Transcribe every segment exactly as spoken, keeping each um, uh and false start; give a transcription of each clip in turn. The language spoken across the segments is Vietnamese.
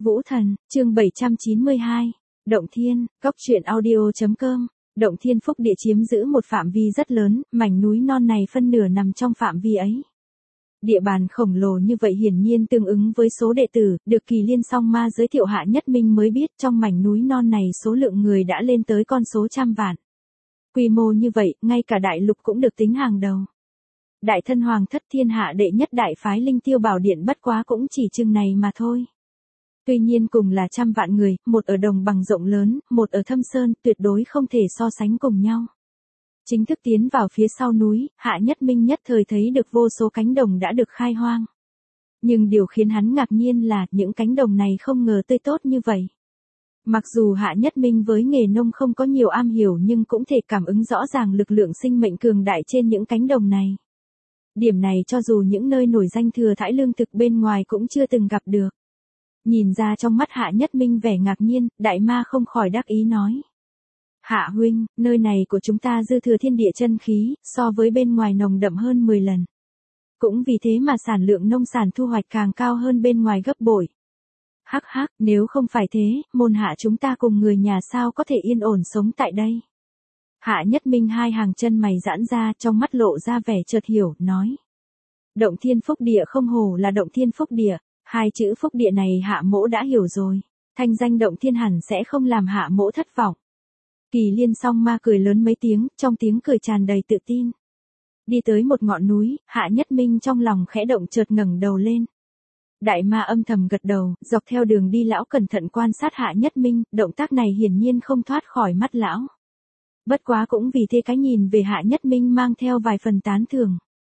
Vũ Thần, chương bảy trăm chín mươi hai. Động Thiên, Cốc truyện audio chấm com. Động Thiên Phúc Địa chiếm giữ một phạm vi rất lớn, mảnh núi non này phân nửa nằm trong phạm vi ấy. Địa bàn khổng lồ như vậy hiển nhiên tương ứng với số đệ tử, được Kỳ Liên Song Ma giới thiệu Hạ Nhất Minh mới biết trong mảnh núi non này số lượng người đã lên tới con số trăm vạn. Quy mô như vậy, ngay cả đại lục cũng được tính hàng đầu. Đại thân hoàng thất thiên hạ đệ nhất đại phái Linh Tiêu Bảo Điện bất quá cũng chỉ chừng này mà thôi. Tuy nhiên cùng là trăm vạn người, một ở đồng bằng rộng lớn, một ở thâm sơn, tuyệt đối không thể so sánh cùng nhau. Chính thức tiến vào phía sau núi, Hạ Nhất Minh nhất thời thấy được vô số cánh đồng đã được khai hoang. Nhưng điều khiến hắn ngạc nhiên là những cánh đồng này không ngờ tươi tốt như vậy. Mặc dù Hạ Nhất Minh với nghề nông không có nhiều am hiểu nhưng cũng thể cảm ứng rõ ràng lực lượng sinh mệnh cường đại trên những cánh đồng này. Điểm này cho dù những nơi nổi danh thừa thãi lương thực bên ngoài cũng chưa từng gặp được. Nhìn ra trong mắt Hạ Nhất Minh vẻ ngạc nhiên, đại ma không khỏi đắc ý nói. Hạ huynh, nơi này của chúng ta dư thừa thiên địa chân khí, so với bên ngoài nồng đậm hơn mười lần. Cũng vì thế mà sản lượng nông sản thu hoạch càng cao hơn bên ngoài gấp bội. Hắc hắc, nếu không phải thế, môn hạ chúng ta cùng người nhà sao có thể yên ổn sống tại đây. Hạ Nhất Minh hai hàng chân mày giãn ra, trong mắt lộ ra vẻ chợt hiểu, nói. Động Thiên Phúc Địa không hổ là Động Thiên Phúc Địa, hai chữ Phúc Địa này Hạ mỗ đã hiểu rồi, thanh danh Động Thiên hẳn sẽ không làm Hạ mỗ thất vọng. Kỳ Liên Song Ma cười lớn mấy tiếng, trong tiếng cười tràn đầy tự tin. Đi tới một ngọn núi, Hạ Nhất Minh trong lòng khẽ động chợt ngẩng đầu lên. Đại ma âm thầm gật đầu, dọc theo đường đi lão cẩn thận quan sát Hạ Nhất Minh, động tác này hiển nhiên không thoát khỏi mắt lão. Bất quá cũng vì thế cái nhìn về Hạ Nhất Minh mang theo vài phần tán thưởng.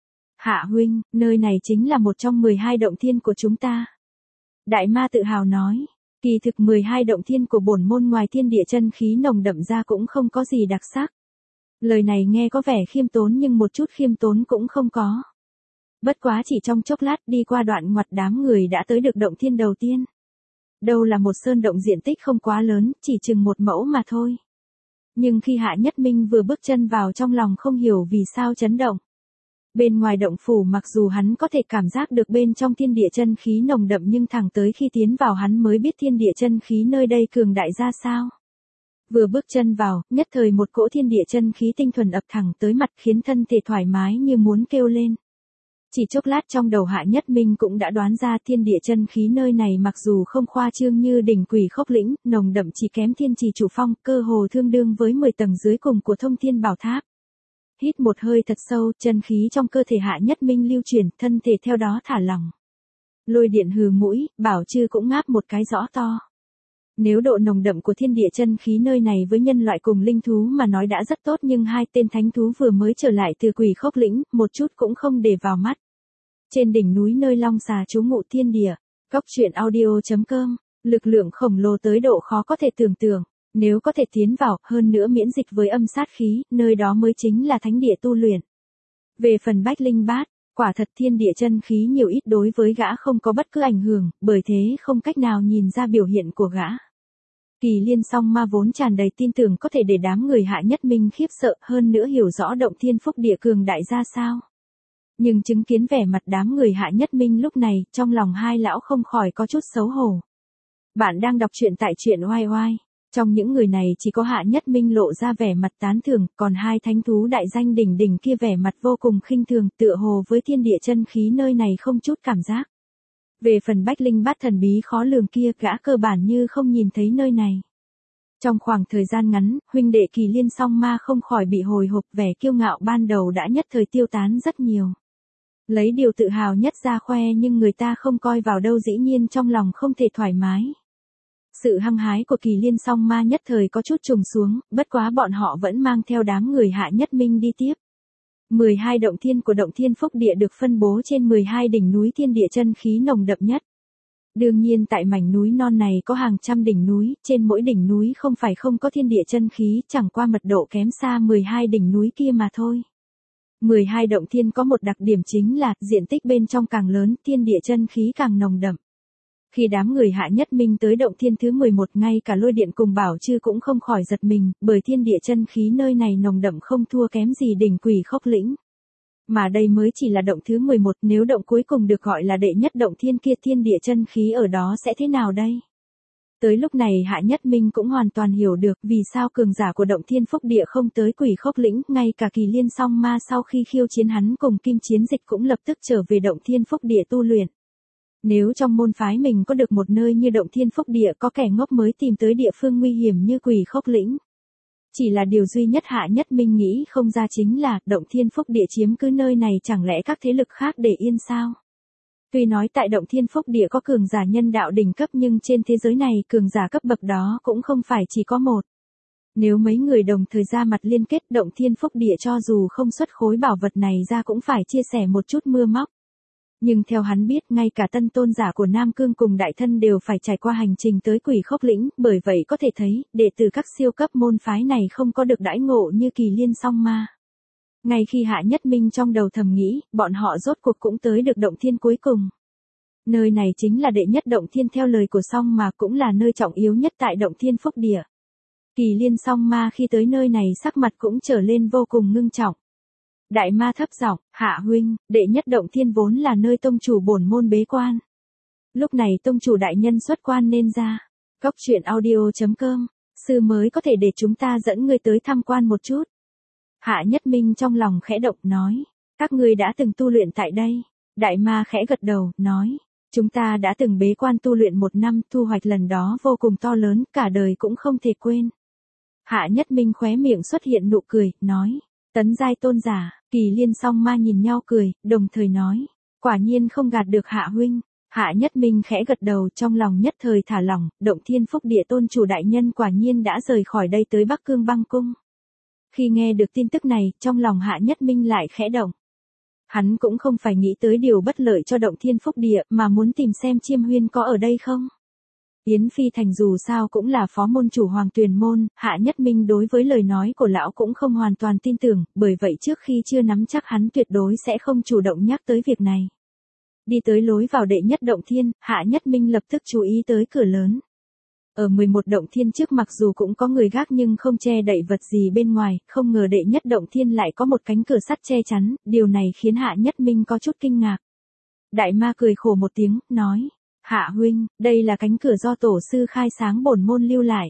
Hạ huynh, nơi này chính là một trong mười hai động thiên của chúng ta. Đại ma tự hào nói, kỳ thực mười hai động thiên của bổn môn ngoài thiên địa chân khí nồng đậm ra cũng không có gì đặc sắc. Lời này nghe có vẻ khiêm tốn nhưng một chút khiêm tốn cũng không có. Bất quá chỉ trong chốc lát đi qua đoạn ngoặt đám người đã tới được động thiên đầu tiên. Đâu là một sơn động diện tích không quá lớn, chỉ chừng một mẫu mà thôi. Nhưng khi Hạ Nhất Minh vừa bước chân vào trong lòng không hiểu vì sao chấn động. Bên ngoài động phủ mặc dù hắn có thể cảm giác được bên trong thiên địa chân khí nồng đậm nhưng thẳng tới khi tiến vào hắn mới biết thiên địa chân khí nơi đây cường đại ra sao. Vừa bước chân vào, nhất thời một cỗ thiên địa chân khí tinh thuần ập thẳng tới mặt khiến thân thể thoải mái như muốn kêu lên. Chỉ chốc lát trong đầu Hạ Nhất Minh cũng đã đoán ra thiên địa chân khí nơi này mặc dù không khoa trương như đỉnh Quỷ Khốc Lĩnh, nồng đậm chỉ kém Thiên Trì Chủ Phong, cơ hồ tương đương với mười tầng dưới cùng của Thông Thiên Bảo Tháp. Hít một hơi thật sâu, chân khí trong cơ thể Hạ Nhất Minh lưu chuyển, thân thể theo đó thả lỏng. Lôi điện hừ mũi, Bảo Trư cũng ngáp một cái rõ to. Nếu độ nồng đậm của thiên địa chân khí nơi này với nhân loại cùng linh thú mà nói đã rất tốt nhưng hai tên thánh thú vừa mới trở lại từ Quỷ Khốc Lĩnh, một chút cũng không để vào mắt. Trên đỉnh núi nơi long xà trú ngụ thiên địa, Cốc truyện audio chấm com, lực lượng khổng lồ tới độ khó có thể tưởng tượng, nếu có thể tiến vào, hơn nữa miễn dịch với âm sát khí, nơi đó mới chính là thánh địa tu luyện. Về phần Bách Linh Bát, quả thật thiên địa chân khí nhiều ít đối với gã không có bất cứ ảnh hưởng, bởi thế không cách nào nhìn ra biểu hiện của gã. Kỳ Liên Song Ma vốn tràn đầy tin tưởng có thể để đám người Hạ Nhất Minh khiếp sợ, hơn nữa hiểu rõ Động Thiên Phúc Địa cường đại ra sao. Nhưng chứng kiến vẻ mặt đám người Hạ Nhất Minh lúc này, trong lòng hai lão không khỏi có chút xấu hổ. Bạn đang đọc truyện tại truyện oai oai. Trong những người này chỉ có Hạ Nhất Minh lộ ra vẻ mặt tán thưởng, còn hai thánh thú đại danh đỉnh đỉnh kia vẻ mặt vô cùng khinh thường, tựa hồ với thiên địa chân khí nơi này không chút cảm giác. Về phần Bách Linh Bát thần bí khó lường kia, gã cơ bản như không nhìn thấy nơi này. Trong khoảng thời gian ngắn, huynh đệ Kỳ Liên Song Ma không khỏi bị hồi hộp, vẻ kiêu ngạo ban đầu đã nhất thời tiêu tán rất nhiều. Lấy điều tự hào nhất ra khoe nhưng người ta không coi vào đâu, dĩ nhiên trong lòng không thể thoải mái. Sự hăng hái của Kỳ Liên Song Ma nhất thời có chút trùng xuống, bất quá bọn họ vẫn mang theo đám người Hạ Nhất Minh đi tiếp. mười hai động thiên của Động Thiên Phúc Địa được phân bố trên mười hai đỉnh núi thiên địa chân khí nồng đậm nhất. Đương nhiên tại mảnh núi non này có hàng trăm đỉnh núi, trên mỗi đỉnh núi không phải không có thiên địa chân khí, chẳng qua mật độ kém xa mười hai đỉnh núi kia mà thôi. mười hai động thiên có một đặc điểm chính là, diện tích bên trong càng lớn, thiên địa chân khí càng nồng đậm. Khi đám người Hạ Nhất Minh tới động thiên thứ mười một, ngay cả Lôi Điện cùng Bảo Trư cũng không khỏi giật mình, bởi thiên địa chân khí nơi này nồng đậm không thua kém gì đỉnh Quỷ Khốc Lĩnh. Mà đây mới chỉ là động thứ mười một, nếu động cuối cùng được gọi là đệ nhất động thiên kia, thiên địa chân khí ở đó sẽ thế nào đây? Tới lúc này Hạ Nhất Minh cũng hoàn toàn hiểu được vì sao cường giả của Động Thiên Phúc Địa không tới Quỷ Khốc Lĩnh, ngay cả Kỳ Liên Song Ma sau khi khiêu chiến hắn cùng Kim Chiến Dịch cũng lập tức trở về Động Thiên Phúc Địa tu luyện. Nếu trong môn phái mình có được một nơi như Động Thiên Phúc Địa, có kẻ ngốc mới tìm tới địa phương nguy hiểm như Quỷ Khốc Lĩnh. Chỉ là điều duy nhất Hạ Nhất Minh nghĩ không ra chính là Động Thiên Phúc Địa chiếm cứ nơi này chẳng lẽ các thế lực khác để yên sao? Tuy nói tại Động Thiên Phúc Địa có cường giả nhân đạo đỉnh cấp nhưng trên thế giới này cường giả cấp bậc đó cũng không phải chỉ có một. Nếu mấy người đồng thời ra mặt liên kết, Động Thiên Phúc Địa cho dù không xuất khối bảo vật này ra cũng phải chia sẻ một chút mưa móc. Nhưng theo hắn biết, ngay cả tân tôn giả của Nam Cương cùng đại thân đều phải trải qua hành trình tới Quỷ Khốc Lĩnh, bởi vậy có thể thấy, đệ tử các siêu cấp môn phái này không có được đãi ngộ như Kỳ Liên Song Ma. Ngay khi Hạ Nhất Minh trong đầu thầm nghĩ, bọn họ rốt cuộc cũng tới được Động Thiên cuối cùng. Nơi này chính là đệ nhất Động Thiên theo lời của Song Ma, cũng là nơi trọng yếu nhất tại Động Thiên Phúc Địa. Kỳ Liên Song Ma khi tới nơi này sắc mặt cũng trở lên vô cùng ngưng trọng. Đại ma thấp giọng, Hạ huynh, đệ nhất Động Thiên vốn là nơi tông chủ bổn môn bế quan. Lúc này tông chủ đại nhân xuất quan nên ra. Cóc truyện audio chấm com, sư mới có thể để chúng ta dẫn ngươi tới tham quan một chút. Hạ Nhất Minh trong lòng khẽ động nói, các ngươi đã từng tu luyện tại đây. Đại ma khẽ gật đầu, nói, chúng ta đã từng bế quan tu luyện một năm, thu hoạch lần đó vô cùng to lớn, cả đời cũng không thể quên. Hạ Nhất Minh khóe miệng xuất hiện nụ cười, nói, tấn giai tôn giả. Kỳ Liên Song Ma nhìn nhau cười, đồng thời nói, quả nhiên không gạt được Hạ huynh. Hạ Nhất Minh khẽ gật đầu, trong lòng nhất thời thả lỏng, Động Thiên Phúc Địa tôn chủ đại nhân quả nhiên đã rời khỏi đây tới Bắc Cương Băng Cung. Khi nghe được tin tức này, trong lòng Hạ Nhất Minh lại khẽ động. Hắn cũng không phải nghĩ tới điều bất lợi cho Động Thiên Phúc Địa, mà muốn tìm xem Chiêm Huyên có ở đây không. Yến Phi Thành dù sao cũng là phó môn chủ Hoàng Tuyền Môn, Hạ Nhất Minh đối với lời nói của lão cũng không hoàn toàn tin tưởng, bởi vậy trước khi chưa nắm chắc hắn tuyệt đối sẽ không chủ động nhắc tới việc này. Đi tới lối vào đệ nhất Động Thiên, Hạ Nhất Minh lập tức chú ý tới cửa lớn. Ở mười một Động Thiên trước mặc dù cũng có người gác nhưng không che đậy vật gì bên ngoài, không ngờ đệ nhất Động Thiên lại có một cánh cửa sắt che chắn, điều này khiến Hạ Nhất Minh có chút kinh ngạc. Đại ma cười khổ một tiếng, nói, Hạ huynh, đây là cánh cửa do tổ sư khai sáng bổn môn lưu lại.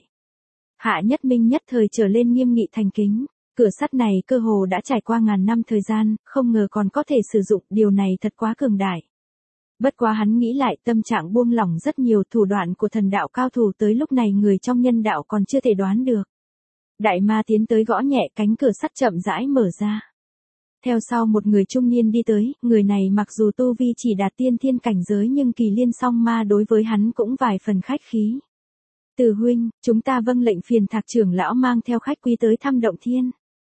Hạ Nhất Minh nhất thời trở lên nghiêm nghị thành kính, cửa sắt này cơ hồ đã trải qua ngàn năm thời gian, không ngờ còn có thể sử dụng, điều này thật quá cường đại. Bất quá hắn nghĩ lại, tâm trạng buông lỏng rất nhiều, thủ đoạn của thần đạo cao thủ tới lúc này người trong nhân đạo còn chưa thể đoán được. Đại ma tiến tới gõ nhẹ, cánh cửa sắt chậm rãi mở ra. Theo sau một người trung niên đi tới, người này mặc dù tu vi chỉ đạt tiên thiên cảnh giới nhưng Kỳ Liên Song Ma đối với hắn cũng vài phần khách khí. Từ huynh, chúng ta vâng lệnh phiền Thạc trưởng lão mang theo khách quý tới thăm Động Thiên.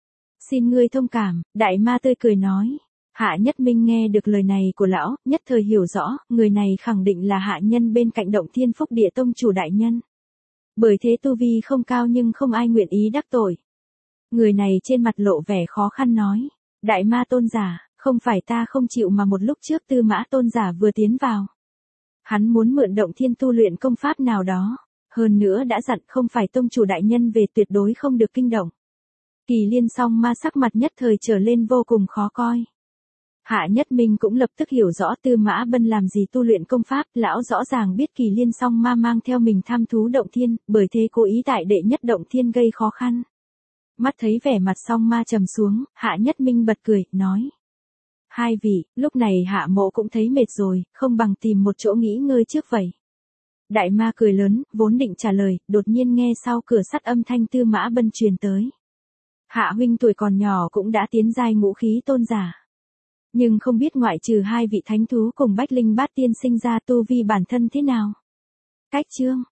Xin ngươi thông cảm, đại ma tươi cười nói. Hạ Nhất Minh nghe được lời này của lão, nhất thời hiểu rõ, người này khẳng định là hạ nhân bên cạnh Động Thiên Phúc Địa tông chủ đại nhân. Bởi thế tu vi không cao nhưng không ai nguyện ý đắc tội. Người này trên mặt lộ vẻ khó khăn nói. Đại ma tôn giả, không phải ta không chịu mà một lúc trước Tư Mã tôn giả vừa tiến vào. Hắn muốn mượn Động Thiên tu luyện công pháp nào đó, hơn nữa đã dặn không phải tông chủ đại nhân về tuyệt đối không được kinh động. Kỳ Liên Song Ma sắc mặt nhất thời trở lên vô cùng khó coi. Hạ Nhất Minh cũng lập tức hiểu rõ Tư Mã Bân làm gì tu luyện công pháp, lão rõ ràng biết Kỳ Liên Song Ma mang theo mình tham thú Động Thiên, bởi thế cố ý tại đệ nhất Động Thiên gây khó khăn. Mắt thấy vẻ mặt Song Ma trầm xuống, Hạ Nhất Minh bật cười, nói. Hai vị, lúc này Hạ mộ cũng thấy mệt rồi, không bằng tìm một chỗ nghỉ ngơi trước vậy. Đại ma cười lớn, vốn định trả lời, đột nhiên nghe sau cửa sắt âm thanh Tư Mã Bân truyền tới. Hạ huynh tuổi còn nhỏ cũng đã tiến giai ngũ khí tôn giả. Nhưng không biết ngoại trừ hai vị thánh thú cùng Bách Linh Bát Tiên sinh ra tu vi bản thân thế nào. Cách chương,